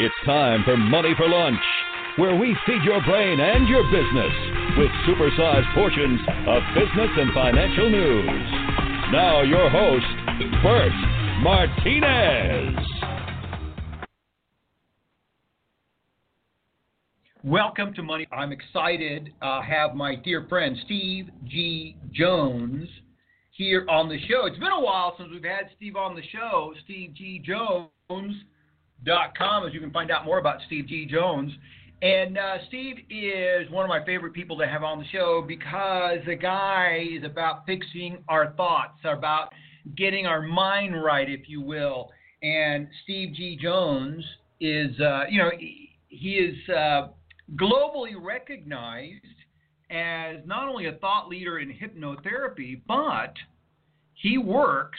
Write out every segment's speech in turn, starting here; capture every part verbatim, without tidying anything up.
It's time for Money for Lunch, where we feed your brain and your business with supersized portions of business and financial news. Now your host, Bert Martinez. Welcome to Money. I'm excited to uh, have my dear friend Steve G. Jones here on the show. It's been a while since we've had Steve on the show. Steve G. Jones dot com, as you can find out more about Steve G. Jones. And uh, Steve is one of my favorite people to have on the show because the guy is about fixing our thoughts, about getting our mind right, if you will. And Steve G. Jones is, uh, you know, he, he is uh, globally recognized as not only a thought leader in hypnotherapy, but he works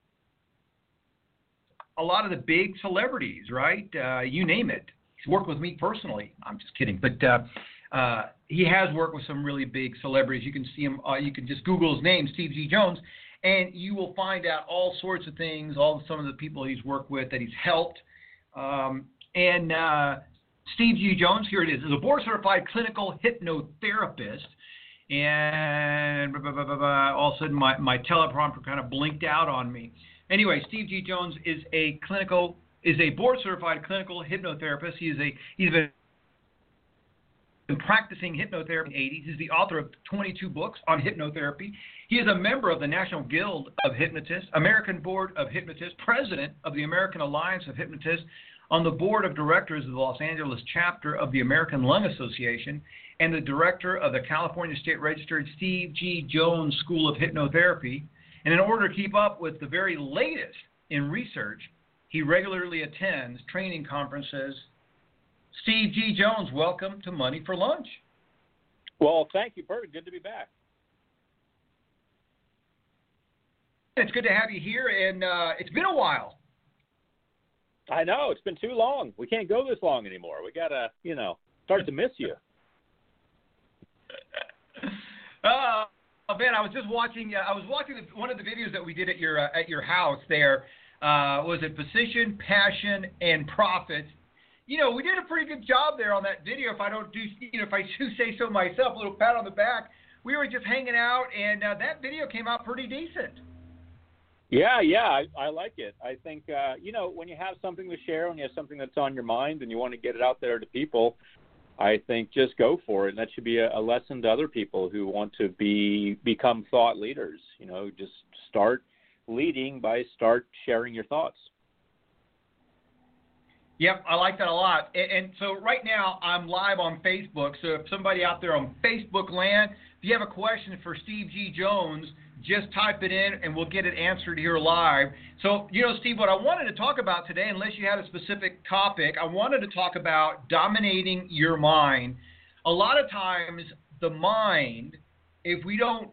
a lot of the big celebrities, right? Uh, you name it. He's worked with me personally. I'm just kidding. But uh, uh, he has worked with some really big celebrities. You can see him. Uh, you can just Google his name, Steve G. Jones, and you will find out all sorts of things, all some of the people he's worked with that he's helped. Um, and uh, Steve G. Jones, here it is, is a board-certified clinical hypnotherapist. And blah, blah, blah, blah, blah. All of a sudden, my, my teleprompter kind of blinked out on me. Anyway, Steve G. Jones is a clinical, is a board-certified clinical hypnotherapist. He is a, he's been practicing hypnotherapy in the eighties. He's the author of twenty-two books on hypnotherapy. He is a member of the National Guild of Hypnotists, American Board of Hypnotists, president of the American Alliance of Hypnotists, on the board of directors of the Los Angeles chapter of the American Lung Association, and the director of the California State Registered Steve G. Jones School of Hypnotherapy. And in order to keep up with the very latest in research, he regularly attends training conferences. Steve G. Jones, welcome to Money for Lunch. Well, thank you, Bert. Good to be back. It's good to have you here, and uh, it's been a while. I know. It's been too long. We can't go this long anymore. We got to, you know, start to miss you. Uh, Oh man, I was just watching. Uh, I was watching the, one of the videos that we did at your uh, at your house. There uh, was it Position, Passion, and Profit. You know, we did a pretty good job there on that video. If I don't do, you know, if I do say so myself, a little pat on the back. We were just hanging out, and uh, that video came out pretty decent. Yeah, yeah, I, I like it. I think uh, you know, when you have something to share, when you have something that's on your mind, and you want to get it out there to people, I think just go for it, and that should be a, a lesson to other people who want to be become thought leaders. You know, just start leading by start sharing your thoughts. Yep, I like that a lot. And, and so right now I'm live on Facebook. So if somebody out there on Facebook land, if you have a question for Steve G. Jones, just type it in and we'll get it answered here live. So, you know, Steve, what I wanted to talk about today, unless you had a specific topic, I wanted to talk about dominating your mind. A lot of times the mind, if we don't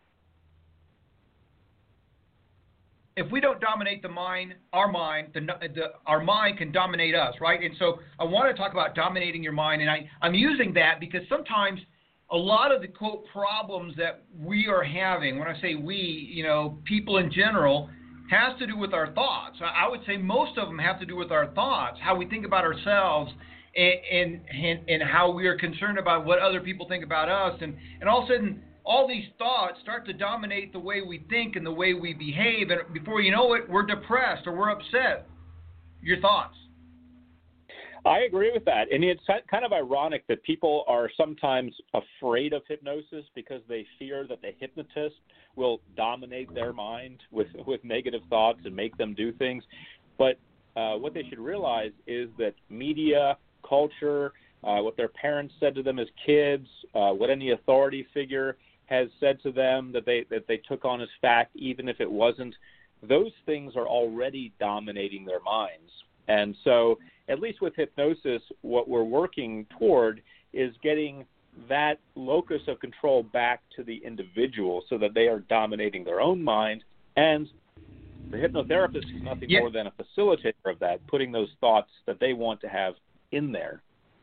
if we don't dominate the mind, our mind, the, the, our mind can dominate us, right? And so I want to talk about dominating your mind, and I, I'm using that because sometimes a lot of the, quote, problems that we are having, when I say we, you know, people in general, has to do with our thoughts. I would say most of them have to do with our thoughts, how we think about ourselves, and and, and how we are concerned about what other people think about us. And, and all of a sudden, all these thoughts start to dominate the way we think and the way we behave. And before you know it, we're depressed or we're upset. Your thoughts? I agree with that. And it's kind of ironic that people are sometimes afraid of hypnosis because they fear that the hypnotist will dominate their mind with, with negative thoughts and make them do things. But uh, what they should realize is that media, culture, uh, what their parents said to them as kids, uh, what any authority figure has said to them that they that they took on as fact, even if it wasn't, those things are already dominating their minds. And so at least with hypnosis, what we're working toward is getting that locus of control back to the individual so that they are dominating their own mind. And the hypnotherapist is nothing yeah. more than a facilitator of that, putting those thoughts that they want to have in there.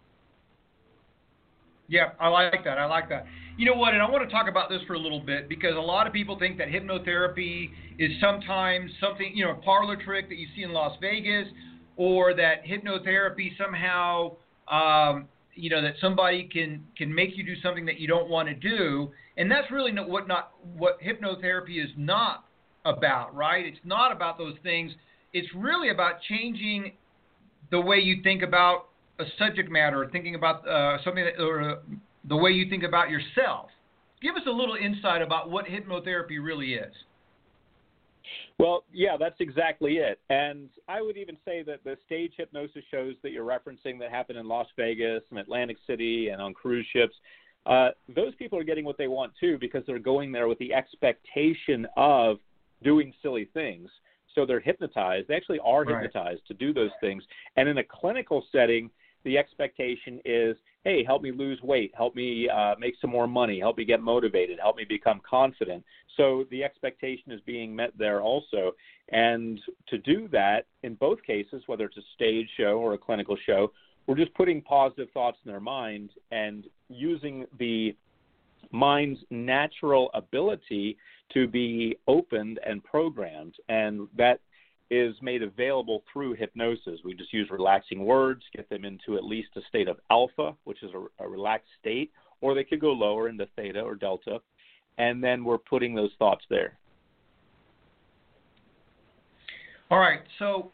Yeah, I like that. I like that. You know what, and I want to talk about this for a little bit because a lot of people think that hypnotherapy is sometimes something, you know, a parlor trick that you see in Las Vegas, or that hypnotherapy somehow, um, you know, that somebody can, can make you do something that you don't want to do. And that's really not what not what hypnotherapy is not about, right? It's not about those things. It's really about changing the way you think about a subject matter, or thinking about uh, something that, or uh, the way you think about yourself. Give us a little insight about what hypnotherapy really is. Well, yeah, that's exactly it. And I would even say that the stage hypnosis shows that you're referencing that happen in Las Vegas and Atlantic City and on cruise ships, uh, those people are getting what they want too, because they're going there with the expectation of doing silly things. So they're hypnotized. They actually are Right. hypnotized to do those things. And in a clinical setting, the expectation is, hey, help me lose weight, help me uh, make some more money, help me get motivated, help me become confident. So the expectation is being met there also. And to do that, in both cases, whether it's a stage show or a clinical show, we're just putting positive thoughts in their mind and using the mind's natural ability to be opened and programmed. And that is made available through hypnosis. We just use relaxing words, get them into at least a state of alpha, which is a, a relaxed state, or they could go lower into theta or delta, and then we're putting those thoughts there. All right, so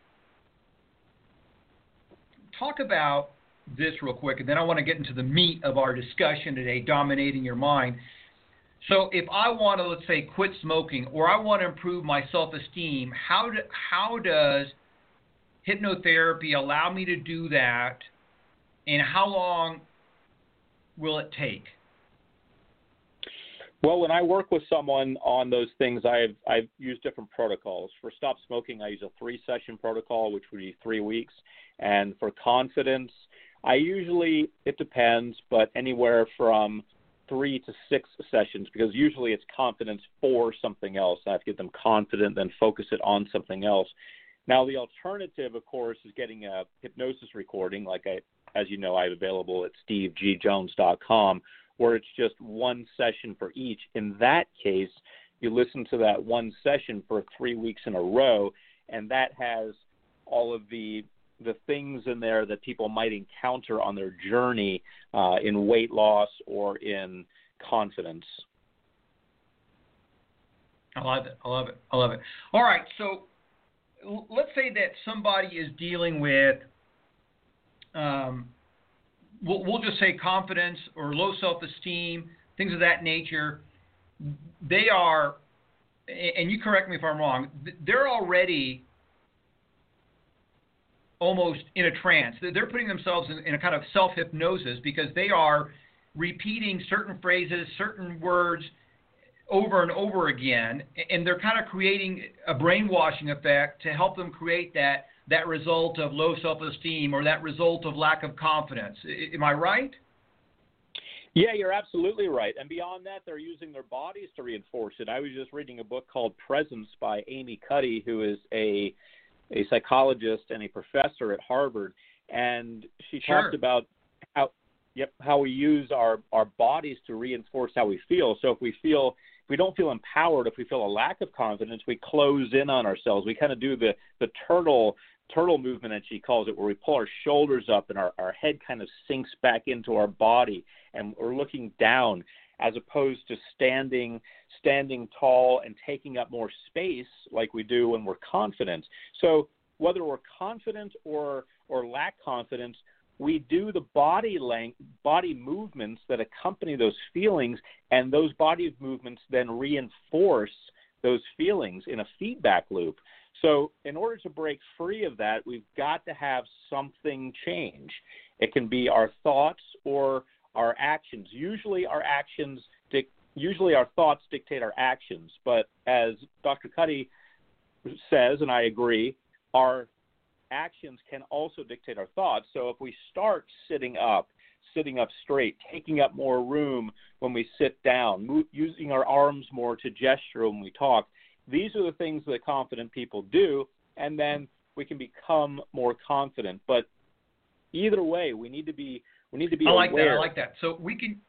talk about this real quick, and then I want to get into the meat of our discussion today, dominating your mind. So if I want to, let's say, quit smoking, or I want to improve my self-esteem, how do, how does hypnotherapy allow me to do that, and how long will it take? Well, when I work with someone on those things, I've I've used different protocols. For stop smoking, I use a three-session protocol, which would be three weeks. And for confidence, I usually, it depends, but anywhere from three to six sessions, because usually it's confidence for something else. I have to get them confident, then focus it on something else. Now, the alternative, of course, is getting a hypnosis recording, like I, as you know, I have available at steve g jones dot com, where it's just one session for each. In that case, you listen to that one session for three weeks in a row, and that has all of the the things in there that people might encounter on their journey uh, in weight loss or in confidence. I love it. I love it. I love it. All right, so l- let's say that somebody is dealing with, um, we'll, we'll just say confidence or low self-esteem, things of that nature. They are, and you correct me if I'm wrong, they're already almost in a trance. They're putting themselves in, in a kind of self-hypnosis because they are repeating certain phrases, certain words over and over again, and they're kind of creating a brainwashing effect to help them create that, that result of low self-esteem or that result of lack of confidence. Am I right? Yeah, you're absolutely right. And beyond that, they're using their bodies to reinforce it. I was just reading a book called Presence by Amy Cuddy, who is a a psychologist and a professor at Harvard, and she Sure. talked about how yep how we use our, our bodies to reinforce how we feel. So if we feel if we don't feel empowered, if we feel a lack of confidence, we close in on ourselves. We kind of do the, the turtle turtle movement, as she calls it, where we pull our shoulders up and our, our head kind of sinks back into our body, and we're looking down, as opposed to standing standing tall and taking up more space like we do when we're confident. So whether we're confident or or lack confidence, we do the body length, body movements that accompany those feelings, and those body movements then reinforce those feelings in a feedback loop. So in order to break free of that, we've got to have something change. It can be our thoughts or our actions. Usually our actions, dic- usually our thoughts dictate our actions. But as Doctor Cuddy says, and I agree, our actions can also dictate our thoughts. So if we start sitting up, sitting up straight, taking up more room when we sit down, move, using our arms more to gesture when we talk, these are the things that confident people do, and then we can become more confident. But either way, we need to be we need to be I like aware. that. I like that. So we can,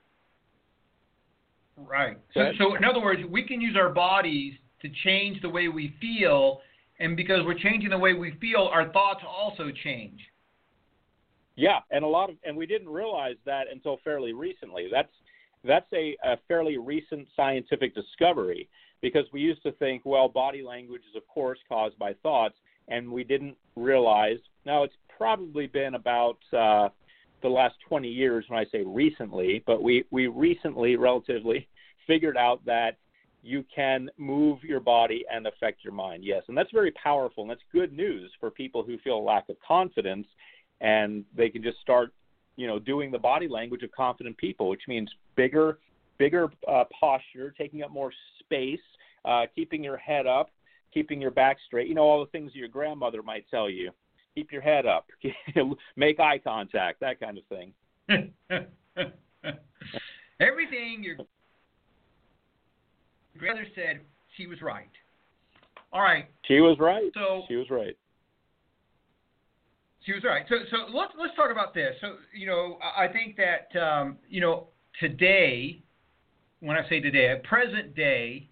right. So, so in other words, we can use our bodies to change the way we feel, And because we're changing the way we feel, our thoughts also change. Yeah, and a lot of, and we didn't realize that until fairly recently. That's that's a, a fairly recent scientific discovery, because we used to think, well, body language is of course caused by thoughts, and we didn't realize. Now it's probably been about uh, the last twenty years when I say recently, but we we recently, relatively, figured out that you can move your body and affect your mind. Yes, and that's very powerful, and that's good news for people who feel a lack of confidence. And they can just start, you know, doing the body language of confident people, which means bigger, bigger uh, posture, taking up more space, uh, keeping your head up, keeping your back straight. You know, all the things your grandmother might tell you. Keep your head up, make eye contact, that kind of thing. Everything your grandmother said, she was right. All right. She was right. So she was right. She was right. So, so let's let's talk about this. So, you know, I think that um, you know today, when I say today, at present day,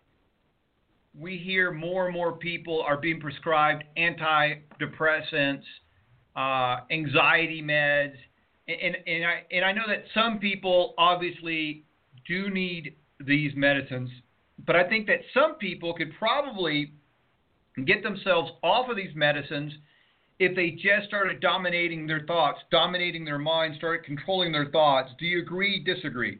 we hear more and more people are being prescribed antidepressants, uh, anxiety meds, and and I and I know that some people obviously do need these medicines, but I think that some people could probably get themselves off of these medicines if they just started dominating their thoughts, dominating their mind, started controlling their thoughts. Do you agree, disagree?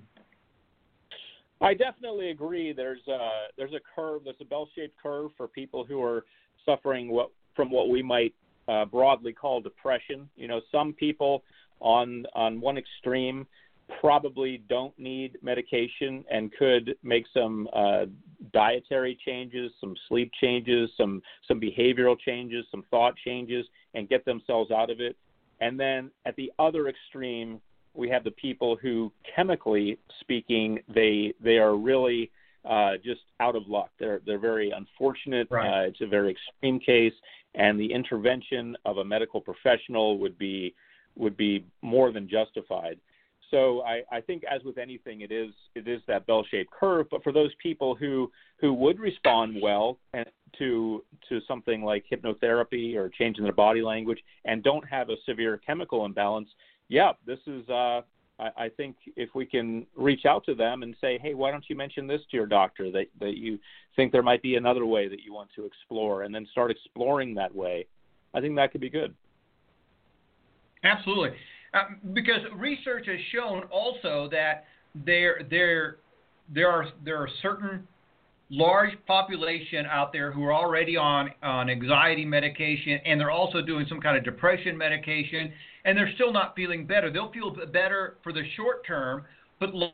I definitely agree. There's a, there's a curve, there's a bell-shaped curve for people who are suffering what, from what we might uh, broadly call depression. You know, some people on on one extreme probably don't need medication and could make some uh, dietary changes, some sleep changes, some some behavioral changes, some thought changes, and get themselves out of it. And then at the other extreme, we have the people who, chemically speaking, they they are really uh, just out of luck. They're they're very unfortunate. Right. Uh, it's a very extreme case, and the intervention of a medical professional would be would be more than justified. So I, I think, as with anything, it is it is that bell-shaped curve. But for those people who, who would respond well to to something like hypnotherapy or changing their body language and don't have a severe chemical imbalance, yeah, this is. Uh, I, I think if we can reach out to them and say, hey, why don't you mention this to your doctor, that that you think there might be another way that you want to explore, and then start exploring that way, I think that could be good. Absolutely. Uh, because research has shown also that there there there are there are certain large population out there who are already on, on anxiety medication, and they're also doing some kind of depression medication, and they're still not feeling better. They'll feel better for the short term, but long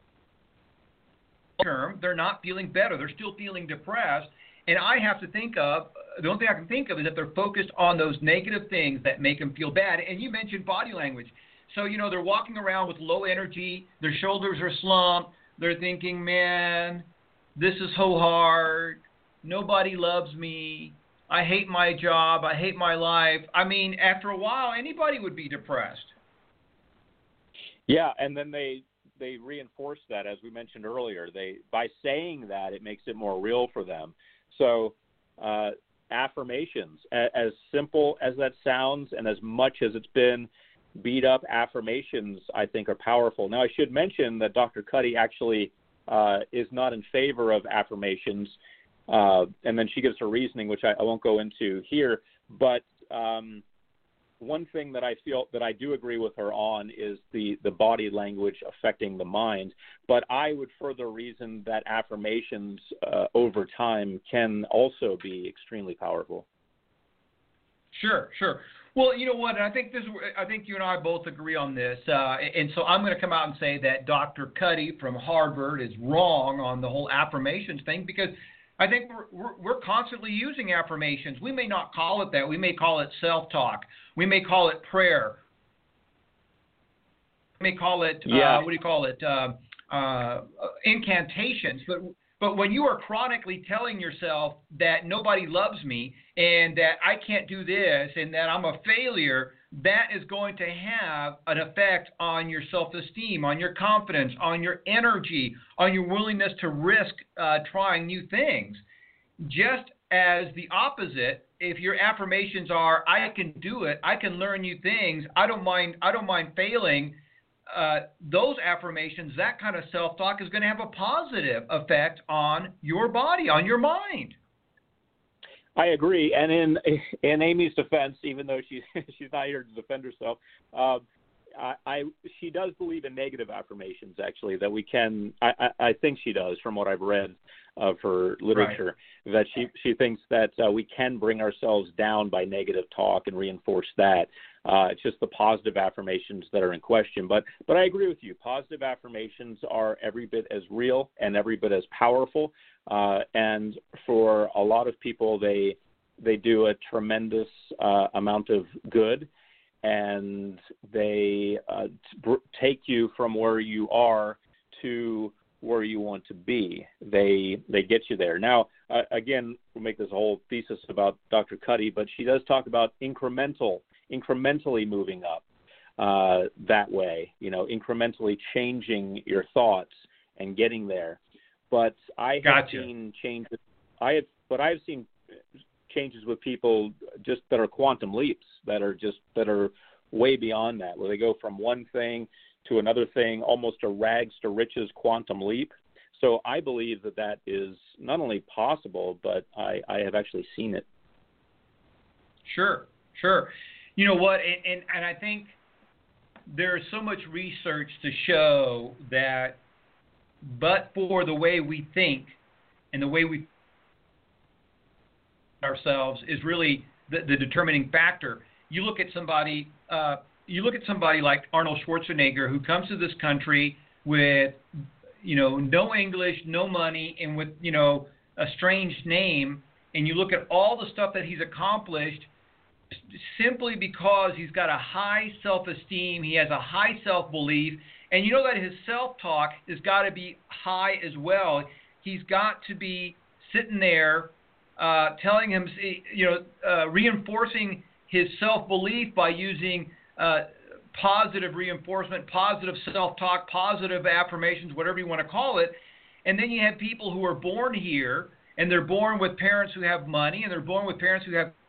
term they're not feeling better. They're still feeling depressed. And I have to think of, the only thing I can think of is that they're focused on those negative things that make them feel bad. And you mentioned body language. So, you know, they're walking around with low energy, their shoulders are slumped, they're thinking, man, this is so hard, nobody loves me, I hate my job, I hate my life. I mean, after a while, anybody would be depressed. Yeah, and then they they reinforce that, as we mentioned earlier. They by saying that, it makes it more real for them. So uh, affirmations, a- as simple as that sounds and as much as it's been beat up, affirmations, I think, are powerful. Now, I should mention that Doctor Cuddy actually uh, is not in favor of affirmations, uh, and then she gives her reasoning, which I, I won't go into here. But um, one thing that I feel that I do agree with her on is the, the body language affecting the mind. But I would further reason that affirmations uh, over time can also be extremely powerful. Sure, sure. Well, you know what? I think this. I think you and I both agree on this. Uh, and so I'm going to come out and say that Doctor Cuddy from Harvard is wrong on the whole affirmations thing, because I think we're, we're, we're constantly using affirmations. We may not call it that. We may call it self-talk. We may call it prayer. We may call it, yeah. uh, what do you call it, uh, uh, incantations. But but when you are chronically telling yourself that nobody loves me and that I can't do this and that I'm a failure, that is going to have an effect on your self-esteem, on your confidence, on your energy, on your willingness to risk uh, trying new things. Just as the opposite. If your affirmations are, I can do it, I can learn new things, I don't mind, I don't mind failing, uh, those affirmations, that kind of self-talk is going to have a positive effect on your body, on your mind. I agree. And in in Amy's defense, even though she's she's not here to defend herself, uh, I, I she does believe in negative affirmations. Actually, that we can. I, I, I think she does, from what I've read of her literature, right. that she she thinks that uh, we can bring ourselves down by negative talk and reinforce that. Uh, it's just the positive affirmations that are in question. But but I agree with you. Positive affirmations are every bit as real and every bit as powerful. Uh, and for a lot of people, they they do a tremendous uh, amount of good, and they uh, t- take you from where you are to where you want to be. They they get you there. Now, uh, again, we'll make this a whole thesis about Doctor Cuddy, but she does talk about incremental, incrementally moving up uh, that way. You know, incrementally changing your thoughts and getting there. But I have gotcha. seen changes. I have, but I've seen changes with people just that are quantum leaps, that are just that are way beyond that, where they go from one thing to another thing, almost a rags to riches quantum leap. So I believe that that is not only possible, but I, I have actually seen it. Sure, sure. You know what, and, and, and I think there's so much research to show that but for the way we think and the way we ourselves is really the, the determining factor. You look at somebody, uh, you look at somebody like Arnold Schwarzenegger, who comes to this country with, you know, no English, no money, and with, you know, a strange name, and you look at all the stuff that he's accomplished simply because he's got a high self-esteem, he has a high self-belief, and you know that his self-talk has got to be high as well. He's got to be sitting there uh, telling him, you know, uh, reinforcing his self-belief by using uh, positive reinforcement, positive self-talk, positive affirmations, whatever you want to call it. And then you have people who are born here, and they're born with parents who have money, and they're born with parents who have,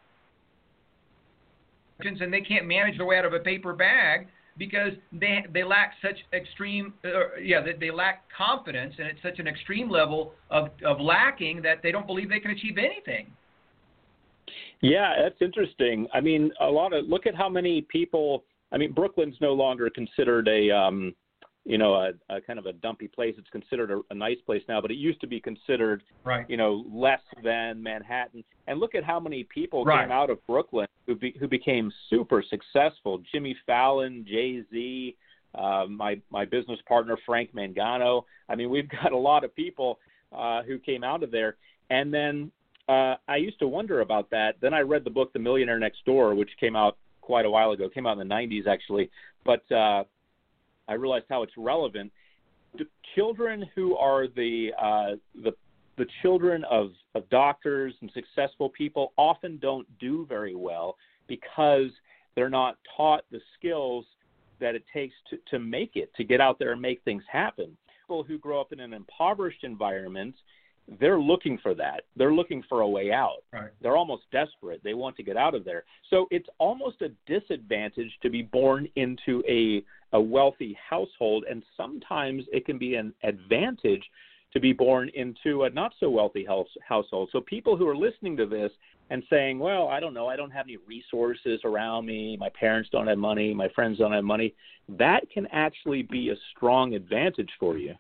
and they can't manage their way out of a paper bag because they they lack such extreme, uh, yeah, they, they lack confidence, and it's such an extreme level of, of lacking that they don't believe they can achieve anything. Yeah, that's interesting. I mean, a lot of, look at how many people, I mean, Brooklyn's no longer considered a, um, you know, a, a kind of a dumpy place. It's considered a, a nice place now, but it used to be considered, right. you know, less than Manhattan. And look at how many people right. came out of Brooklyn who be, who became super successful. Jimmy Fallon, Jay-Z, uh, my my business partner Frank Mangano. I mean, we've got a lot of people uh, who came out of there. And then uh, I used to wonder about that. Then I read the book The Millionaire Next Door, which came out quite a while ago. It came out in the nineties, actually. But uh, I realized how it's relevant. The children who are the uh, the the children of, of doctors and successful people often don't do very well because they're not taught the skills that it takes to, to make it, to get out there and make things happen. People who grow up in an impoverished environment, they're looking for that. They're looking for a way out. Right. They're almost desperate. They want to get out of there. So it's almost a disadvantage to be born into a, a wealthy household, and sometimes it can be an advantage to be born into a not-so-wealthy house, household. So people who are listening to this and saying, well, I don't know, I don't have any resources around me, my parents don't have money, my friends don't have money, that can actually be a strong advantage for you.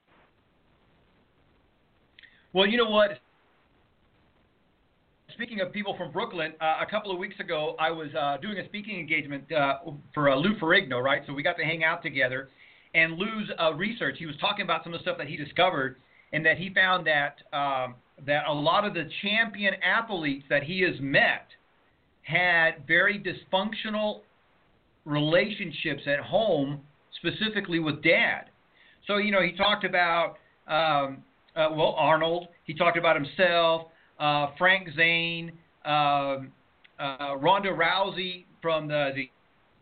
Well, you know what? Speaking of people from Brooklyn, uh, a couple of weeks ago, I was uh, doing a speaking engagement uh, for uh, Lou Ferrigno, right? So we got to hang out together. And Lou's uh, research, he was talking about some of the stuff that he discovered, and that he found that um, that a lot of the champion athletes that he has met had very dysfunctional relationships at home, specifically with dad. So, you know, he talked about, um, uh, well, Arnold. He talked about himself, uh, Frank Zane, um, uh, Ronda Rousey from the, the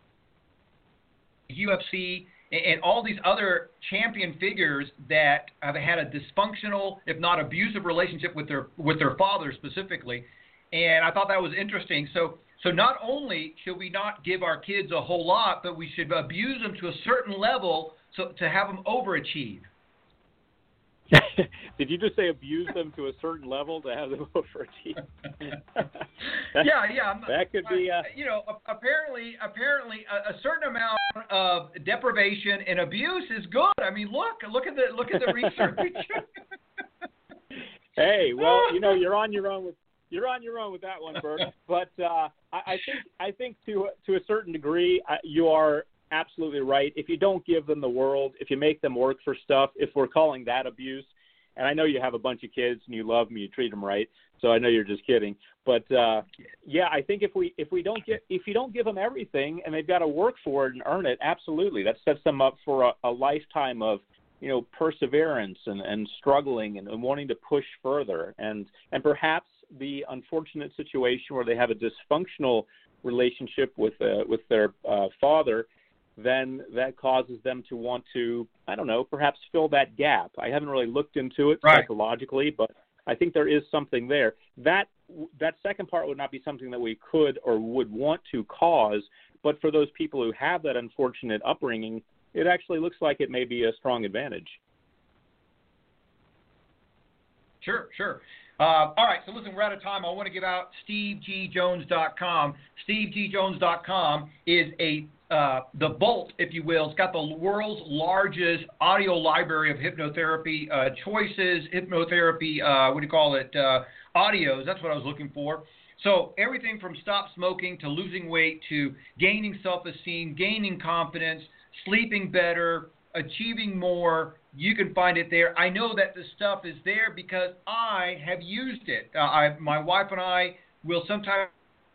U F C, and all these other champion figures that have had a dysfunctional, if not abusive, relationship with their with their father specifically. And I thought that was interesting. So, so not only should we not give our kids a whole lot, but we should abuse them to a certain level so to have them overachieve. Did you just say abuse them to a certain level to have them overachieve? yeah, yeah. I'm, that could be. Uh... You know, apparently, apparently, a, a certain amount of deprivation and abuse is good. I mean, look, look at the look at the research. Hey, well, you know, you're on your own with you're on your own with that one, Bert. But uh, I, I think I think to to a certain degree, uh, you are absolutely right. If you don't give them the world, if you make them work for stuff, if we're calling that abuse, and I know you have a bunch of kids and you love them, you treat them right, so I know you're just kidding. But uh, yeah, I think if we if we don't get if you don't give them everything and they've got to work for it and earn it, absolutely, that sets them up for a, a lifetime of you know perseverance and, and struggling and, and wanting to push further, and and perhaps the unfortunate situation where they have a dysfunctional relationship with uh, with their uh, father, then that causes them to want to, I don't know, perhaps fill that gap. I haven't really looked into it right. psychologically, but I think there is something there. That that second part would not be something that we could or would want to cause, but for those people who have that unfortunate upbringing, it actually looks like it may be a strong advantage. Sure, sure. Uh, all right, so listen, we're out of time. I want to give out steve g jones dot com. steve g jones dot com is a uh, the vault, if you will. It's got the world's largest audio library of hypnotherapy uh, choices, hypnotherapy, uh, what do you call it, uh, audios. That's what I was looking for. So everything from stop smoking to losing weight to gaining self-esteem, gaining confidence, sleeping better, achieving more, you can find it there. I know that the stuff is there because I have used it. Uh, I, my wife and I will sometimes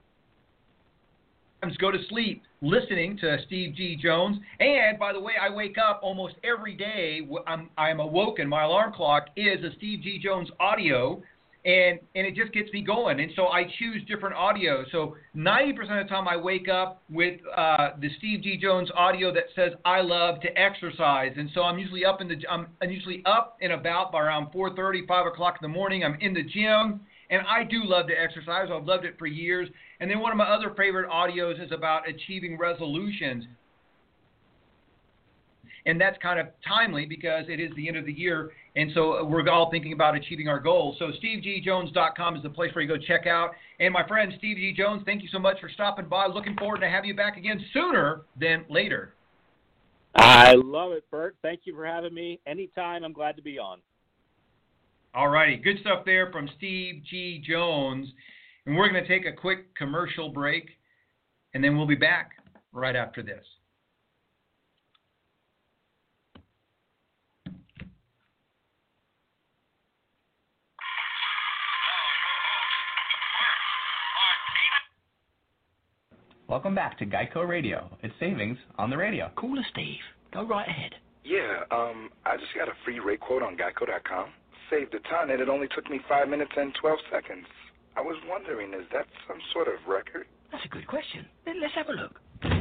go to sleep listening to Steve G. Jones. And, by the way, I wake up almost every day. I'm, I'm awoken. My alarm clock is a Steve G. Jones audio, and, and it just gets me going. And so I choose different audio. So ninety percent of the time I wake up with uh, the Steve G. Jones audio that says, I love to exercise. And so I'm usually up in the I'm, I'm usually up and about by around four thirty, five o'clock in the morning. I'm in the gym, and I do love to exercise. I've loved it for years. And then one of my other favorite audios is about achieving resolutions. And that's kind of timely because it is the end of the year, and so we're all thinking about achieving our goals. So steve g jones dot com is the place where you go check out. And my friend Steve G. Jones, thank you so much for stopping by. Looking forward to have you back again sooner than later. I love it, Bert. Thank you for having me. Anytime, I'm glad to be on. All righty. Good stuff there from Steve G. Jones. And we're going to take a quick commercial break, and then we'll be back right after this. Welcome back to Geico Radio. It's savings on the radio. Cooler, Steve. Go right ahead. Yeah, um, I just got a free rate quote on Geico dot com. Saved a ton, and it only took me five minutes and twelve seconds. I was wondering, is that some sort of record? That's a good question. Let's have a look.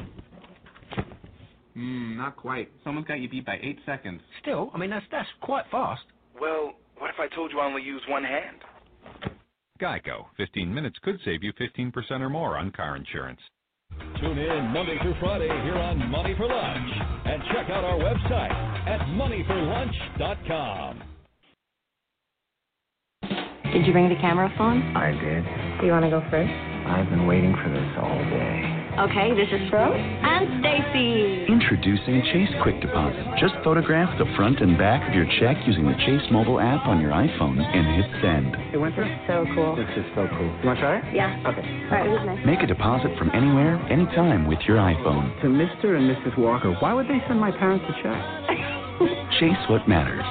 Hmm, not quite. Someone's got you beat by eight seconds. Still, I mean, that's that's quite fast. Well, what if I told you I only use one hand? Geico. fifteen minutes could save you fifteen percent or more on car insurance. Tune in Monday through Friday here on Money for Lunch. And check out our website at money for lunch dot com. Did you bring the camera phone? I did. Do you want to go first? I've been waiting for this all day. Okay, this is Rose and Stacy. Introducing Chase Quick Deposit. Just photograph the front and back of your check using the Chase mobile app on your iPhone and hit send. It went through? So cool. This is so cool. You want to try it? Yeah. Okay. All right, it was nice. Make a deposit from anywhere, anytime with your iPhone. To Mister and Missus Walker, why would they send my parents a check? Chase what matters.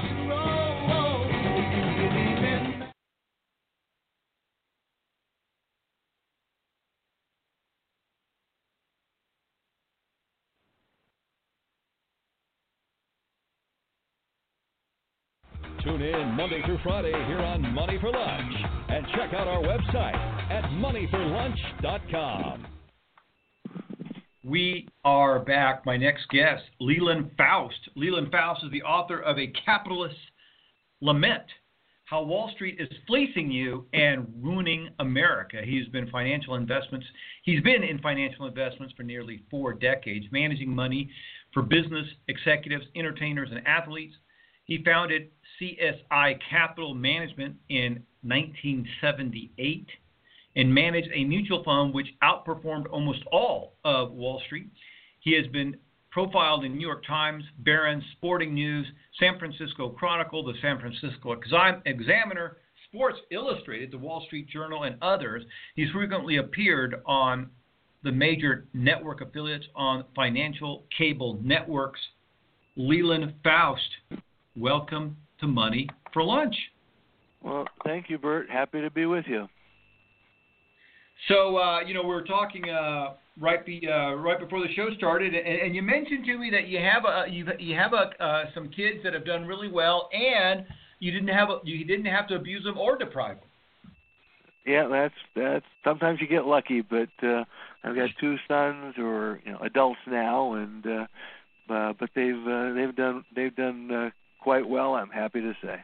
Tune in Monday through Friday here on Money for Lunch. And check out our website at money for lunch dot com. We are back. My next guest, Leland Faust. Leland Faust is the author of A Capitalist Lament, how Wall Street is fleecing you and ruining America. He's been financial investments. He's been in financial investments for nearly four decades, managing money for business executives, entertainers, and athletes. He founded C S I Capital Management in nineteen seventy-eight and managed a mutual fund which outperformed almost all of Wall Street. He has been profiled in New York Times, Barron's, Sporting News, San Francisco Chronicle, the San Francisco Examiner, Sports Illustrated, the Wall Street Journal, and others. He's frequently appeared on the major network affiliates on financial cable networks. Leland Faust, welcome to Money for Lunch. Well, thank you, Bert. Happy to be with you. So, uh, you know, we were talking uh, right be, uh, right before the show started, and, and you mentioned to me that you have a you you have a uh, some kids that have done really well, and you didn't have a, you didn't have to abuse them or deprive them. Yeah, that's that's sometimes you get lucky, but uh, I've got two sons who are you know adults now, and uh, uh, but they've uh, they've done they've done uh, quite well. I'm happy to say.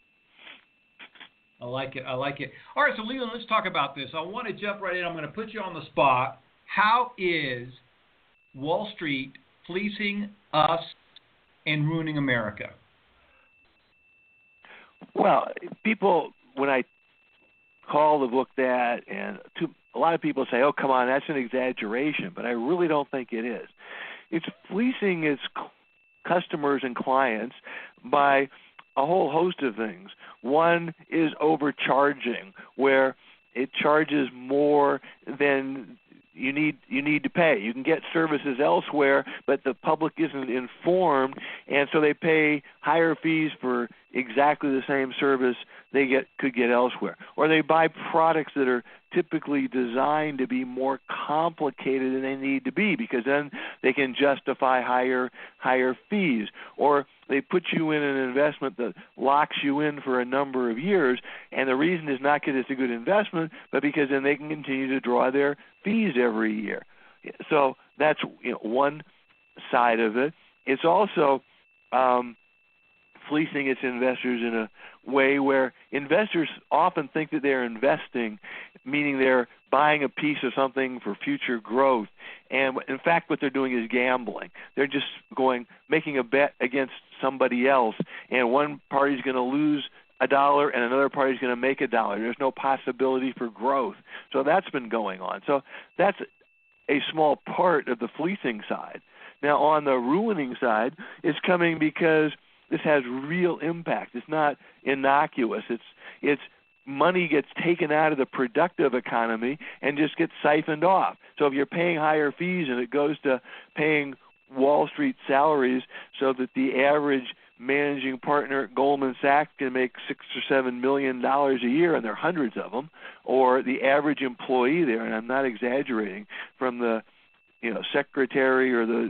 I like it. I like it. All right, so Leland, let's talk about this. I want to jump right in. I'm going to put you on the spot. How is Wall Street fleecing us and ruining America? Well, people, when I call the book that, and to, a lot of people say, oh, come on, that's an exaggeration, but I really don't think it is. It's fleecing its customers and clients by a whole host of things. One is overcharging, where it charges more than you need you need to pay. You can get services elsewhere, but the public isn't informed, and so they pay higher fees for exactly the same service they get could get elsewhere. Or they buy products that are typically designed to be more complicated than they need to be, because then they can justify higher higher fees. Or they put you in an investment that locks you in for a number of years, and the reason is not because it's a good investment, but because then they can continue to draw their fees every year. So that's you know, one side of it. It's also um, fleecing its investors in a way where investors often think that they're investing, meaning they're buying a piece of something for future growth. And in fact, what they're doing is gambling. They're just going, making a bet against somebody else, and one party's going to lose a dollar and another party's going to make a dollar. There's no possibility for growth. So that's been going on. So that's a small part of the fleecing side. Now, on the ruining side, it's coming because this has real impact. It's not innocuous. It's it's money gets taken out of the productive economy and just gets siphoned off. So if you're paying higher fees and it goes to paying Wall Street salaries so that the average managing partner at Goldman Sachs can make six or seven million dollars a year, and there are hundreds of them, or the average employee there, and I'm not exaggerating, from the you know secretary or the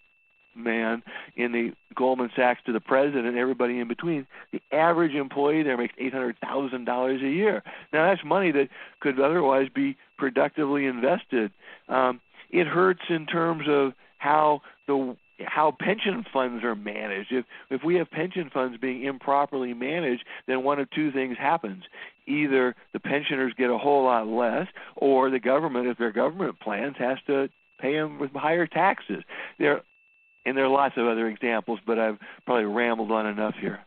postman in the Goldman Sachs to the president and everybody in between, the average employee there makes eight hundred thousand dollars a year. Now that's money that could otherwise be productively invested. Um, it hurts in terms of how the how pension funds are managed. If if we have pension funds being improperly managed, then one of two things happens. Either the pensioners get a whole lot less, or the government, if they're government plans, has to pay them with higher taxes. There, and there are lots of other examples, but I've probably rambled on enough here.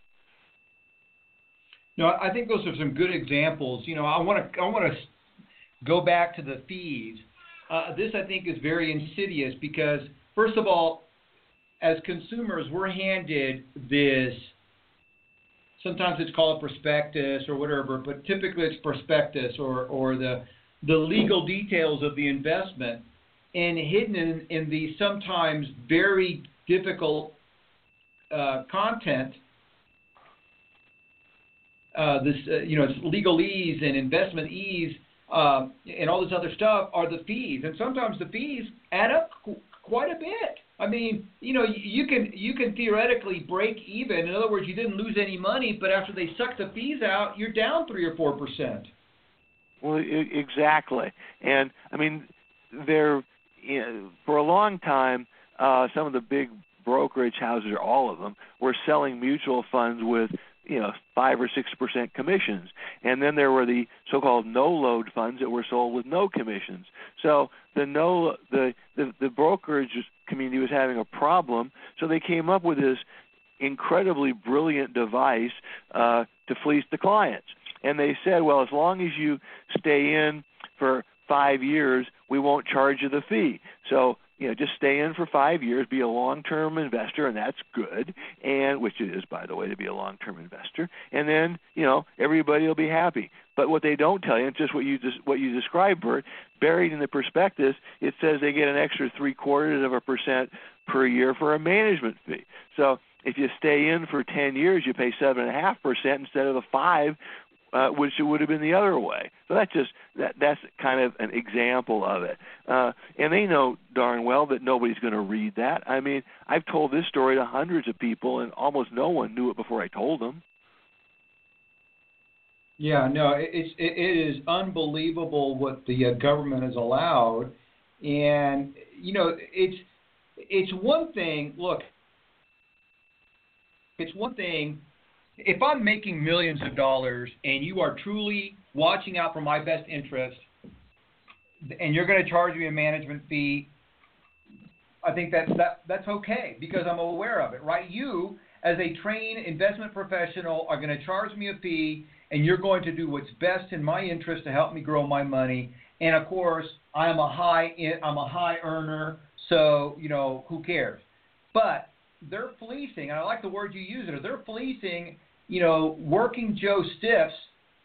No, I think those are some good examples. You know, I want to I want to go back to the fees. Uh, this, I think, is very insidious because, first of all, as consumers, we're handed this, sometimes it's called a prospectus or whatever, but typically it's prospectus or, or the the legal details of the investment, and hidden in, in the sometimes very difficult uh, content, uh, this uh, you know, it's legalese and investment ease uh, and all this other stuff are the fees, and sometimes the fees add up qu- quite a bit. I mean, you know, you can you can theoretically break even. In other words, you didn't lose any money, but after they suck the fees out, you're down three or four percent. Well, I- exactly, and I mean, there you know, for a long time, uh, some of the big brokerage houses, or all of them, were selling mutual funds with you know, five or six percent commissions. And then there were the so-called no-load funds that were sold with no commissions. So the no the, the the brokerage community was having a problem. So they came up with this incredibly brilliant device uh, to fleece the clients. And they said, well, as long as you stay in for five years, we won't charge you the fee. So, you know, just stay in for five years, be a long-term investor, and that's good, and which it is, by the way, to be a long-term investor. And then, you know, everybody will be happy. But what they don't tell you, it's just what you just what you described, Bert, buried in the prospectus, it says they get an extra three-quarters of a percent per year for a management fee. So if you stay in for ten years, you pay seven point five percent instead of the five Uh, which it would have been the other way. So that's just that that's kind of an example of it. Uh, and they know darn well that nobody's going to read that. I mean, I've told this story to hundreds of people, and almost no one knew it before I told them. Yeah, no, it, it's it, it is unbelievable what the uh, government has allowed, and you know, it's it's one thing. Look, it's one thing. If I'm making millions of dollars and you are truly watching out for my best interest and you're going to charge me a management fee, I think that's, that, that's okay because I'm aware of it, right? You, as a trained investment professional, are going to charge me a fee and you're going to do what's best in my interest to help me grow my money. And, of course, I'm a high I'm a high earner, so, you know, who cares? But they're fleecing, and I like the word you use it, they're fleecing, you know, working Joe stiffs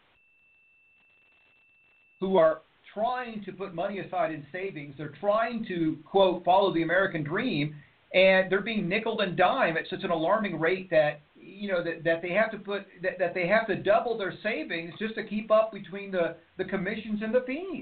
who are trying to put money aside in savings. They're trying to, quote, follow the American dream, and they're being nickeled and dimed at such an alarming rate that, you know, that, that they have to put that, that they have to double their savings just to keep up between the, the commissions and the fees.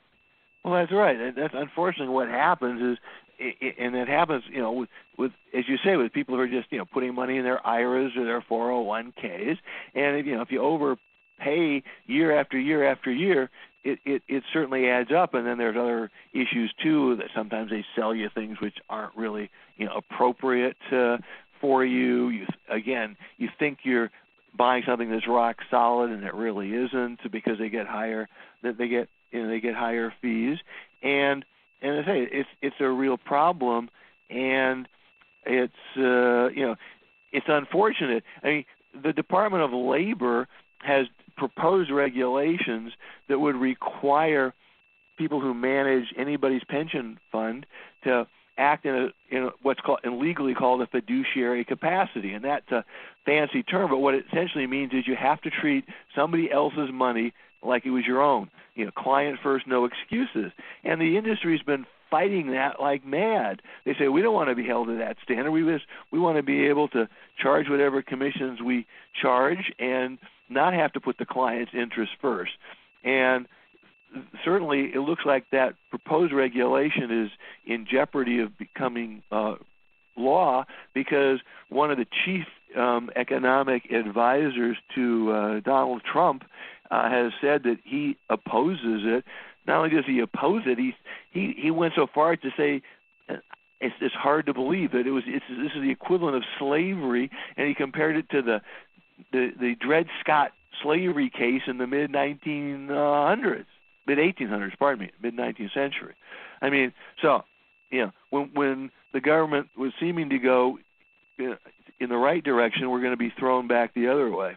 Well, that's right. That's unfortunately what happens is, and it happens, you know, with, with as you say, with people who are just, you know, putting money in their I R As or their four oh one k's, and you know, if you overpay year after year after year, it, it, it certainly adds up. And then there's other issues too, that sometimes they sell you things which aren't really, you know, appropriate uh, for you. You again, you think you're buying something that's rock solid, and it really isn't, because they get higher that they get you know they get higher fees. And And I say it's it's a real problem, and it's uh, you know it's unfortunate. I mean, the Department of Labor has proposed regulations that would require people who manage anybody's pension fund to act in, a, in a, what's called in legally called a fiduciary capacity, and that's a fancy term. But what it essentially means is you have to treat somebody else's money like it was your own. You know, client first, no excuses. And the industry's been fighting that like mad. They say, we don't want to be held to that standard. We just, we want to be able to charge whatever commissions we charge and not have to put the client's interest first. And certainly it looks like that proposed regulation is in jeopardy of becoming uh, law, because one of the chief um, economic advisors to uh, Donald Trump Uh, has said that he opposes it. Not only does he oppose it, he he he went so far as to say uh, it's it's hard to believe that it was it's this is the equivalent of slavery, and he compared it to the the, the Dred Scott slavery case in the mid nineteen hundreds, mid eighteen hundreds, pardon me, mid nineteenth century. I mean, so you know when when the government was seeming to go uh, in the right direction, we're going to be thrown back the other way.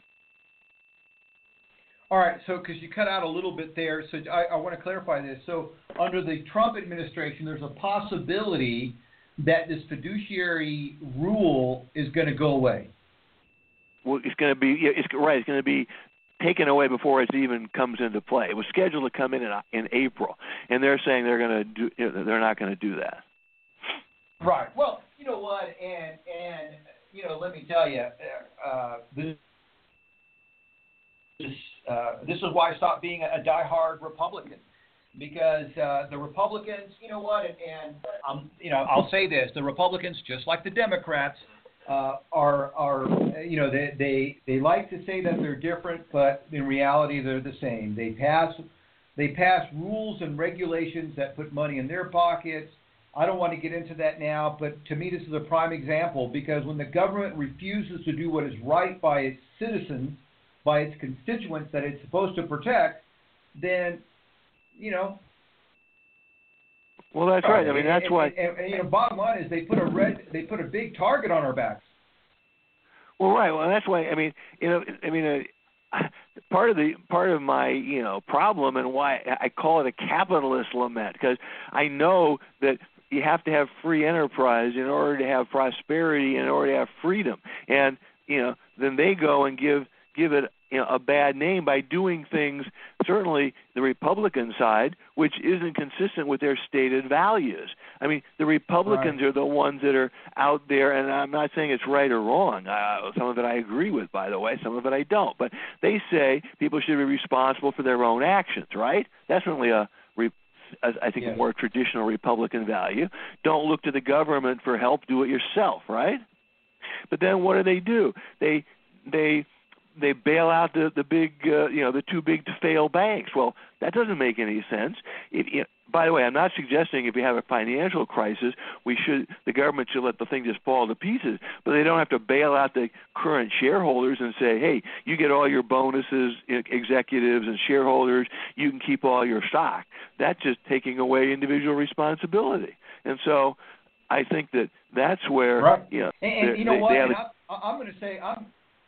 All right, so because you cut out a little bit there, so I, I want to clarify this. So under the Trump administration, there's a possibility that this fiduciary rule is going to go away. Well, it's going to be yeah, it's right. It's going to be taken away before it even comes into play. It was scheduled to come in in, in April, and they're saying they're going to do. You know, they're not going to do that. Right. Well, you know what, and and you know, let me tell you, uh, this. Uh, this is why I stopped being a, a diehard Republican, because uh, the Republicans, you know what, and, and um, you know, I'll say this: the Republicans, just like the Democrats, uh, are are you know they, they they like to say that they're different, but in reality they're the same. They pass they pass rules and regulations that put money in their pockets. I don't want to get into that now, but to me this is a prime example, because when the government refuses to do what is right by its citizens, by its constituents that it's supposed to protect, then, you know. Well, that's right. I mean, that's and, why. And, and, and, you know, bottom line is they put a red, they put a big target on our backs. Well, right. Well, that's why. I mean, you know, I mean, uh, part of the part of my you know problem and why I call it a capitalist lament, because I know that you have to have free enterprise in order to have prosperity, in order to have freedom, and you know, then they go and give give it you know, a bad name by doing things, certainly the Republican side, which isn't consistent with their stated values. I mean, the Republicans right. are the ones that are out there, and I'm not saying it's right or wrong. Uh, some of it I agree with, by the way. Some of it I don't. But they say people should be responsible for their own actions, right? That's certainly a I think yes. a more traditional Republican value. Don't look to the government for help. Do it yourself, right? But then what do they do? They they they bail out the the big uh, you know the too big to fail banks. Well, that doesn't make any sense. It, it, by the way, I'm not suggesting if you have a financial crisis, we should the government should let the thing just fall to pieces. But they don't have to bail out the current shareholders and say, hey, you get all your bonuses, executives and shareholders, you can keep all your stock. That's just taking away individual responsibility. And so I think that that's where right. you know, and, and you know they, what? they and a, I'm, I'm going to say I'm.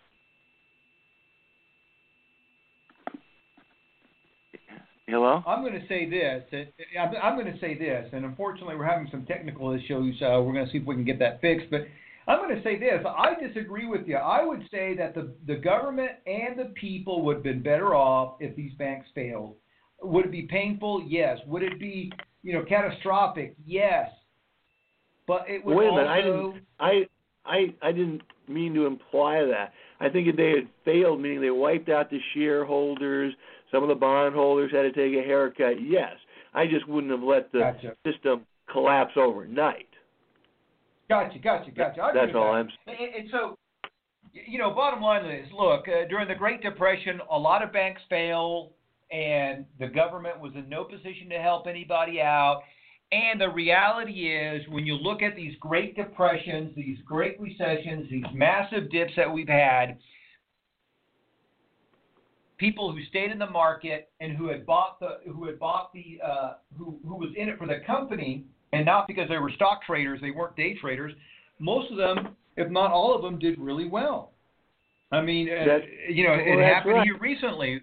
Hello? I'm going to say this. I'm going to say this, and unfortunately we're having some technical issues. Uh, we're going to see if we can get that fixed. But I'm going to say this. I disagree with you. I would say that the, the government and the people would have been better off if these banks failed. Would it be painful? Yes. Would it be, you know, catastrophic? Yes. But it would Wait a also... minute. I didn't, I, I, I didn't mean to imply that. I think if they had failed, meaning they wiped out the shareholders, some of the bondholders had to take a haircut, yes. I just wouldn't have let the gotcha. system collapse overnight. Gotcha, gotcha, gotcha. I That's all that. I'm saying. And, and so, you know, bottom line is, look, uh, during the Great Depression, a lot of banks failed, and the government was in no position to help anybody out. And the reality is, when you look at these Great Depressions, these Great Recessions, these massive dips that we've had, people who stayed in the market and who had bought the, who had bought the, uh, who who was in it for the company, and not because they were stock traders, they weren't day traders. Most of them, if not all of them, did really well. I mean, uh, you know, well, it happened right. to you recently.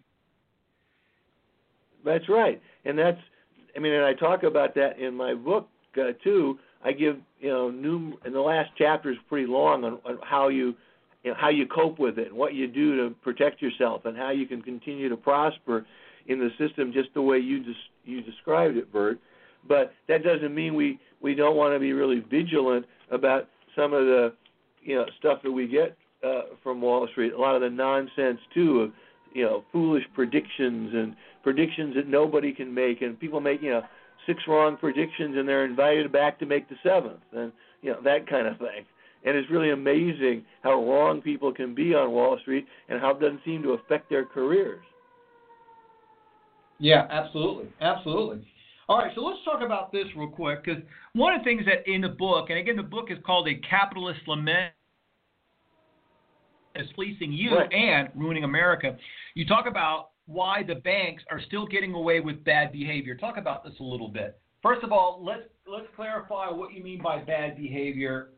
That's right, and that's. I mean, and I talk about that in my book uh, too. I give, you know, new, and the last chapter is pretty long on, on how you, you know, how you cope with it, and what you do to protect yourself, and how you can continue to prosper in the system just the way you des- you described it, Bert. But that doesn't mean we, we don't want to be really vigilant about some of the, you know, stuff that we get uh, from Wall Street. A lot of the nonsense too of, you know, foolish predictions and predictions that nobody can make, and people make, you know, six wrong predictions and they're invited back to make the seventh, and, you know, that kind of thing. And it's really amazing how wrong people can be on Wall Street and how it doesn't seem to affect their careers. Yeah, absolutely. Absolutely. All right, so let's talk about this real quick, because one of the things that in the book, and again, the book is called A Capitalist Lament, is fleecing you right. and ruining America. You talk about why the banks are still getting away with bad behavior. Talk about this a little bit. First of all, let's let's clarify what you mean by bad behavior.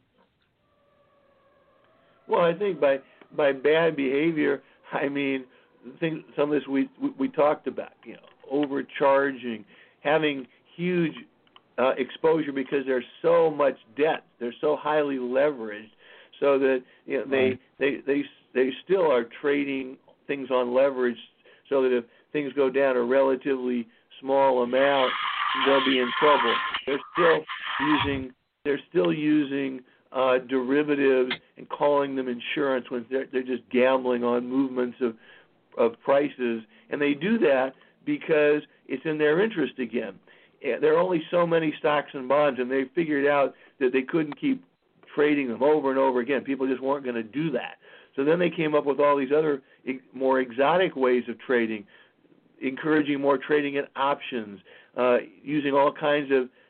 Well, I think by by bad behavior, I mean things, some of this we, we we talked about. You know, overcharging, having huge uh, exposure because there's so much debt. They're so highly leveraged, so that you know they they they they still are trading things on leverage, so that if things go down a relatively small amount, they'll be in trouble. They're still using they're still using uh, derivatives and calling them insurance when they're, they're just gambling on movements of of prices, and they do that because it's in their interest again. There are only so many stocks and bonds, and they figured out that they couldn't keep trading them over and over again. People just weren't going to do that. So then they came up with all these other more exotic ways of trading, encouraging more trading in options, uh, using all kinds of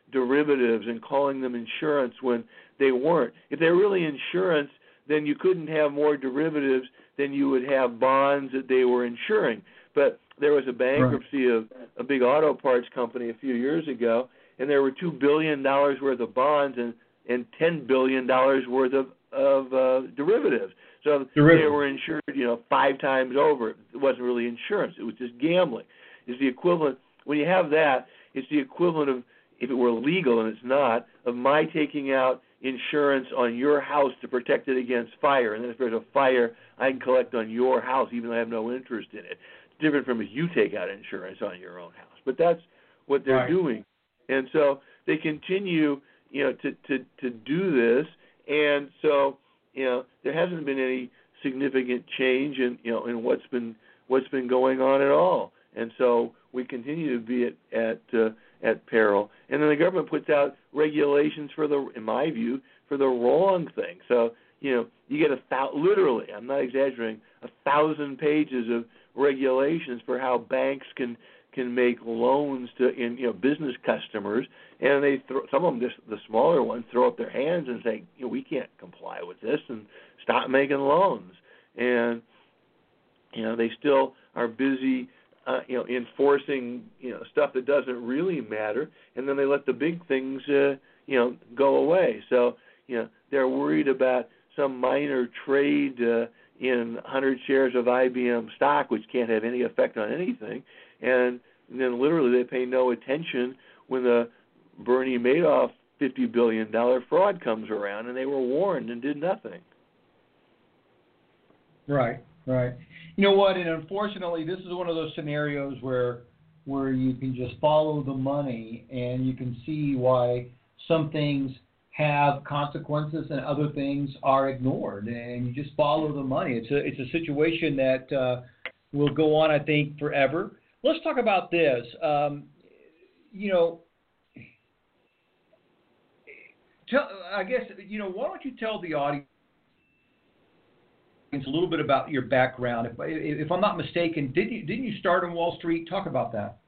derivatives and calling them insurance when they weren't. If they're really insurance, then you couldn't have more derivatives than you would have bonds that they were insuring. But there was a bankruptcy right. of a big auto parts company a few years ago, and there were two billion dollars worth of bonds and, and ten billion dollars worth of, of uh, derivatives. So Derivative. They were insured, you know, five times over. It wasn't really insurance. It was just gambling. It's the equivalent. When you have that, it's the equivalent of, if it were legal, and it's not, of my taking out insurance on your house to protect it against fire. And then if there's a fire, I can collect on your house even though I have no interest in it. It's different from if you take out insurance on your own house. But that's what they're right. doing. And so they continue, you know, to, to, to do this. And so, you know, there hasn't been any significant change in, you know, in what's been what's been going on at all. And so we continue to be at at uh, at peril. And then the government puts out regulations for the, in my view, for the wrong thing. So, you know, you get a thou- literally, I'm not exaggerating, a thousand pages of regulations for how banks can can make loans to in you know business customers, and they throw, some of them, just the smaller ones, throw up their hands and say, you know, we can't comply with this and stop making loans. And you know they still are busy, uh, you know, enforcing you know stuff that doesn't really matter, and then they let the big things uh, you know go away. So you know they're worried about some minor trade uh, in one hundred shares of I B M stock, which can't have any effect on anything. And then literally they pay no attention when the Bernie Madoff fifty billion dollars fraud comes around, and they were warned and did nothing. Right, right. You know what, and unfortunately this is one of those scenarios where where you can just follow the money and you can see why some things have consequences and other things are ignored, and you just follow the money. It's a, it's a situation that uh, will go on, I think, forever. Let's talk about this. Um, you know, tell, I guess, you know, why don't you tell the audience a little bit about your background? If, if I'm not mistaken, didn't you, didn't you start on Wall Street? Talk about that.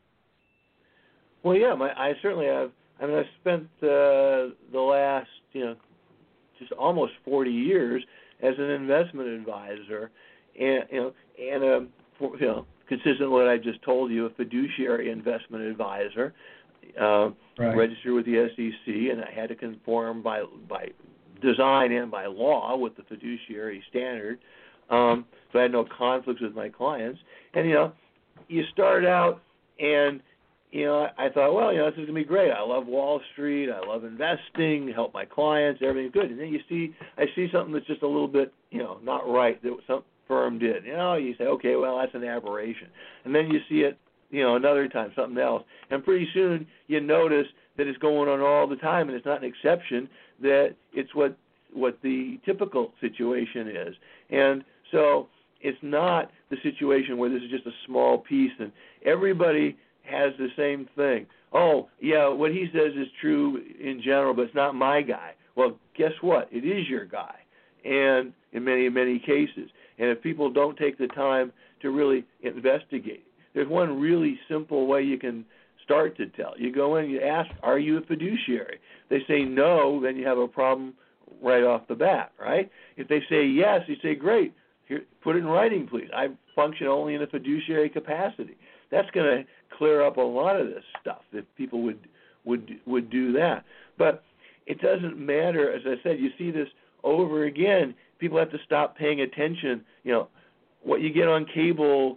Well, yeah, my, I certainly have. I mean, I've spent uh, the last, you know, just almost forty years as an investment advisor, and you know, and a, you know, consistent with what I just told you, a fiduciary investment advisor, uh, right. registered with the S E C, and I had to conform by by design and by law with the fiduciary standard. Um, so I had no conflicts with my clients, and you know, you start out and. You know, I thought, well, you know, this is going to be great. I love Wall Street. I love investing, help my clients, everything's good. And then you see, I see something that's just a little bit, you know, not right that some firm did. You know, you say, okay, well, that's an aberration. And then you see it, you know, another time, something else. And pretty soon you notice that it's going on all the time, and it's not an exception, that it's what what the typical situation is. And so it's not the situation where this is just a small piece and everybody has the same thing. Oh, yeah, what he says is true in general, but it's not my guy. Well, guess what? It is your guy, and in many, many cases. And if people don't take the time to really investigate, there's one really simple way you can start to tell. You go in, you ask, are you a fiduciary? They say no, then you have a problem right off the bat, right? If they say yes, you say, great, here, put it in writing, please. I function only in a fiduciary capacity. That's going to clear up a lot of this stuff if people would would would do that. But it doesn't matter. As I said, you see this over again. People have to stop paying attention. You know, what you get on cable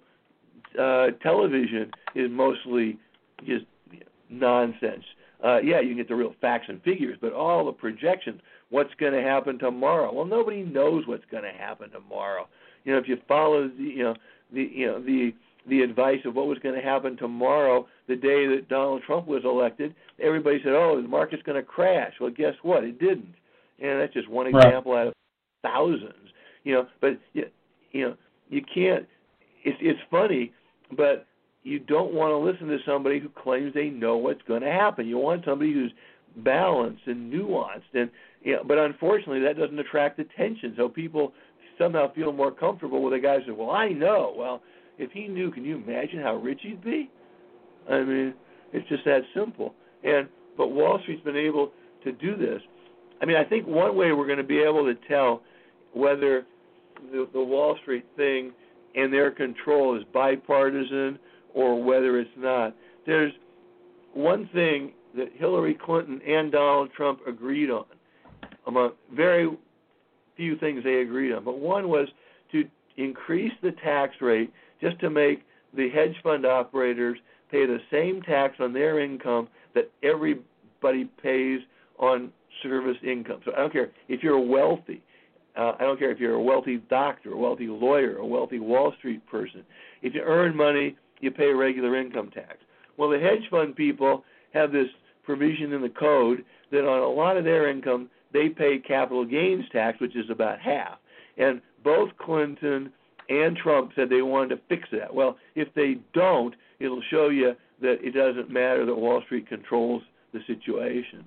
uh, television is mostly just nonsense. Uh, yeah, you can get the real facts and figures, but all the projections, what's going to happen tomorrow? Well, nobody knows what's going to happen tomorrow. You know, if you follow the, you know, the, you know, the the advice of what was going to happen tomorrow, the day that Donald Trump was elected, everybody said, oh, the market's going to crash. Well, guess what? It didn't. And that's just one example right. out of thousands. You know, but, you, you know, you can't, it's, it's funny, but you don't want to listen to somebody who claims they know what's going to happen. You want somebody who's balanced and nuanced. And, you know, but unfortunately, that doesn't attract attention. So people somehow feel more comfortable with a guy who says, well, I know. Well, if he knew, can you imagine how rich he'd be? I mean, it's just that simple. And but Wall Street's been able to do this. I mean, I think one way we're going to be able to tell whether the, the Wall Street thing and their control is bipartisan or whether it's not. There's one thing that Hillary Clinton and Donald Trump agreed on, among very few things they agreed on, but one was to increase the tax rate just to make the hedge fund operators pay the same tax on their income that everybody pays on service income. So I don't care if you're wealthy. Uh, I don't care if you're a wealthy doctor, a wealthy lawyer, a wealthy Wall Street person. If you earn money, you pay regular income tax. Well, the hedge fund people have this provision in the code that on a lot of their income, they pay capital gains tax, which is about half. And both Clinton and Trump said they wanted to fix that. Well, if they don't, it'll show you that it doesn't matter that Wall Street controls the situation.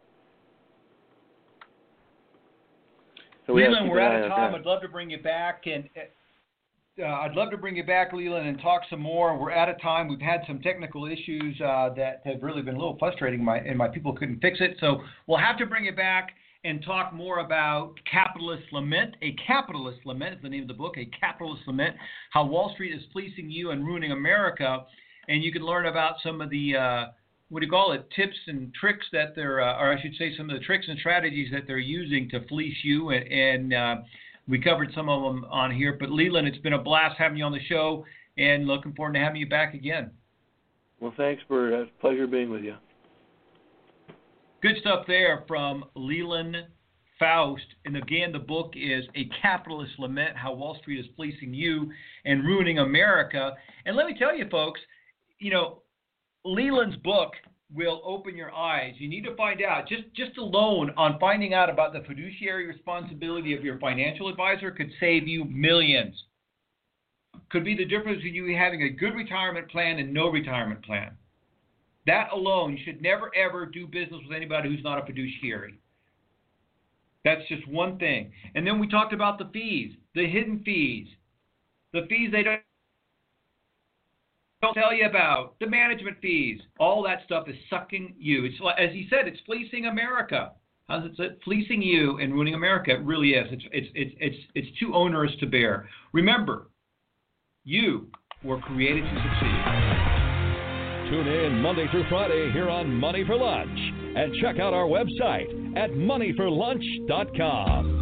So we Leland, we're out of time. I'd love to bring you back, and uh, I'd love to bring you back, Leland, and talk some more. We're out of time. We've had some technical issues uh, that have really been a little frustrating, my, and my people couldn't fix it. So we'll have to bring you back and talk more about Capitalist Lament. A Capitalist Lament is the name of the book, A Capitalist Lament, How Wall Street is Fleecing You and Ruining America. And you can learn about some of the, uh, what do you call it, tips and tricks that they're, uh, or I should say some of the tricks and strategies that they're using to fleece you. And, and uh, we covered some of them on here. But Leland, it's been a blast having you on the show, and looking forward to having you back again. Well, thanks, Bert. It's a pleasure being with you. Good stuff there from Leland Faust. And again, the book is A Capitalist Lament, How Wall Street is Fleecing You and Ruining America. And let me tell you, folks, you know, Leland's book will open your eyes. You need to find out, just, just alone on finding out about the fiduciary responsibility of your financial advisor could save you millions. Could be the difference between you having a good retirement plan and no retirement plan. That alone, you should never, ever do business with anybody who's not a fiduciary. That's just one thing. And then we talked about the fees, the hidden fees, the fees they don't Don't tell you about, the management fees. All that stuff is sucking you. It's, as he said, it's fleecing America. How's it say? Fleecing you and ruining America. It really is. It's it's it's it's it's too onerous to bear. Remember, you were created to succeed. Tune in Monday through Friday here on Money for Lunch, and check out our website at money for lunch dot com.